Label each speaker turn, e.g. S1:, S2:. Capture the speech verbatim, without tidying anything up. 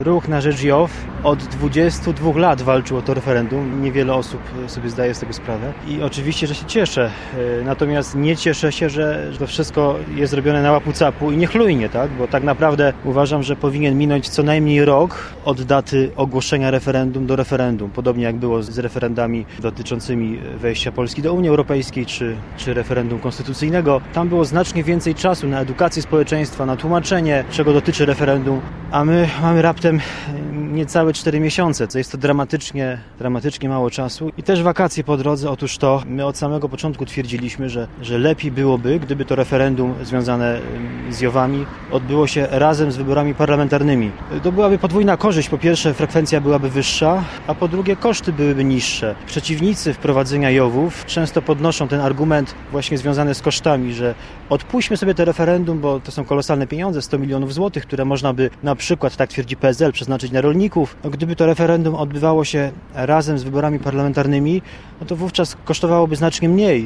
S1: Ruch na rzecz JOW od dwudziestu dwóch lat walczył o to referendum. Niewiele osób sobie zdaje z tego sprawę. I oczywiście, że się cieszę. Natomiast nie cieszę się, że to wszystko jest robione na łapu-capu i niechlujnie, tak? Bo tak naprawdę uważam, że powinien minąć co najmniej rok od daty ogłoszenia referendum do referendum. Podobnie jak było z referendami dotyczącymi wejścia Polski do Unii Europejskiej czy, czy referendum konstytucyjnego. Tam było znacznie więcej czasu na edukację społeczeństwa, na tłumaczenie, czego dotyczy referendum, a my mamy raptem niecałe cztery miesiące, co jest to dramatycznie, dramatycznie mało czasu. I też wakacje po drodze. Otóż to, my od samego początku twierdziliśmy, że, że lepiej byłoby, gdyby to referendum związane z JOW-ami odbyło się razem z wyborami parlamentarnymi. To byłaby podwójna korzyść. Po pierwsze, frekwencja byłaby wyższa, a po drugie, koszty byłyby niższe. Przeciwnicy wprowadzenia JOW-ów często podnoszą ten argument właśnie związany z kosztami, że odpuśćmy sobie to referendum, bo to są kolosalne pieniądze, sto milionów złotych, które można by na przykład, tak twierdzi P S L, przeznaczyć na rolników. No, gdyby to referendum odbywało się razem z wyborami parlamentarnymi, no to wówczas kosztowałoby znacznie mniej.